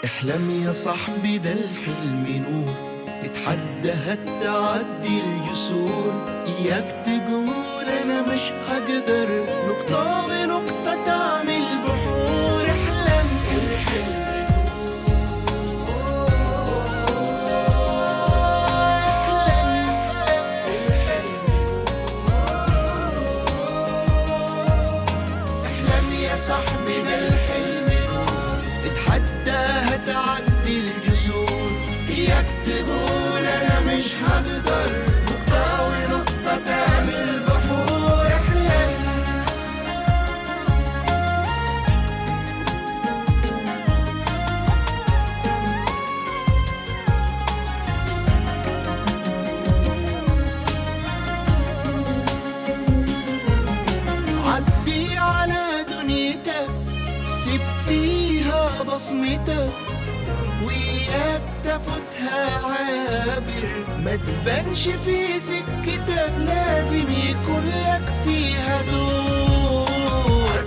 احلم يا صاحبي ده الحلم نور، تتحدى هتعدي الجسور. اياك تقول انا مش هقدر، نقطة ونقطة تعمل بحور. احلم الحلم نور، احلم الحلم نور. احلم يا صاحبي ده الحلم نور، اتحدى هتعدي الجسور. اياك تقول انا مش هقدر، نقطة ونقطة تعمل بحور. احلم عدي على دنيتك، سيب فيها بصمتك، وياك تفوتها عابر. ما تبانش في سكتك، لازم يكون لك فيها دور.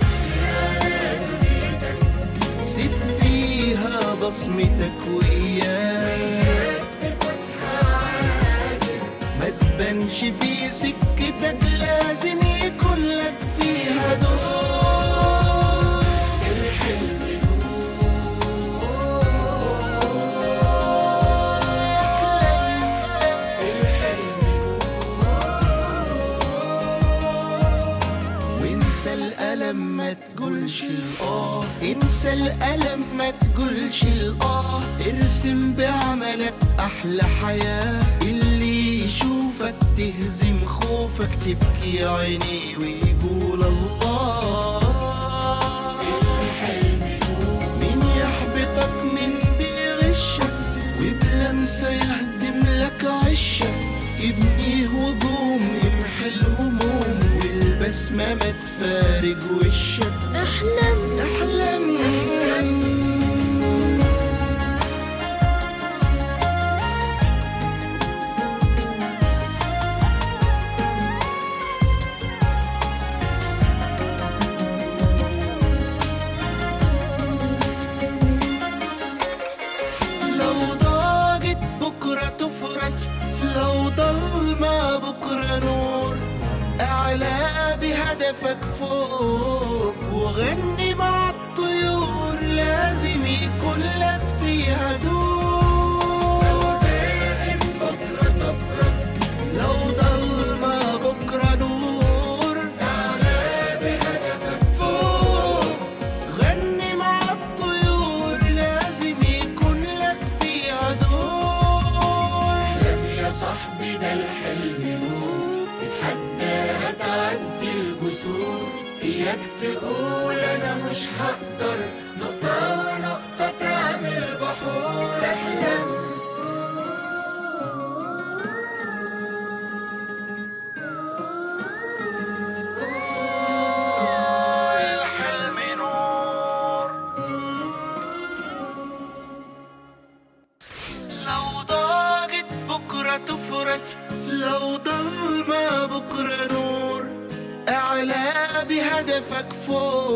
سيب فيها بصمتك، وياك تفوتها عابر. ما تبانش في سكتك، لازم يكون لك فيها دور. الحلم انسى الألم ما تقولش الآه، انسى الألم ما تقولش الآه. ارسم بعملك أحلى حياة، اللي يشوفك تهزم خوفك، تبكي عيني ويقول الله. مين يحبطك من بيغشك، وبلمسة يهدم لك عشك. ابنيه وقوم امحي الهموم، والبسمة ما تفارق وشك. احلم احلم لو ضاقت بكرة تفرج، لو ضلمة بكرة نور. اعلى بهدفك فوق، وغني مع الطيور. لازم يكون لك فيها دور. لو دائم بكرة تفرج، لو ضلمة بكرة نور. اعلى بهدفك فوق، غني مع الطيور. لازم يكون لك فيها دور. احلم يا صاحبي ده الحلم نور، اتحدى هتعدي الجسور. اياك تقول انا مش هقدر، نقطة ونقطة تعمل بحور. احلم الحلم نور. لو ضاقت بكرة تفرج، لو ضلمة بكرة نور. اعلى بهدفك فوق،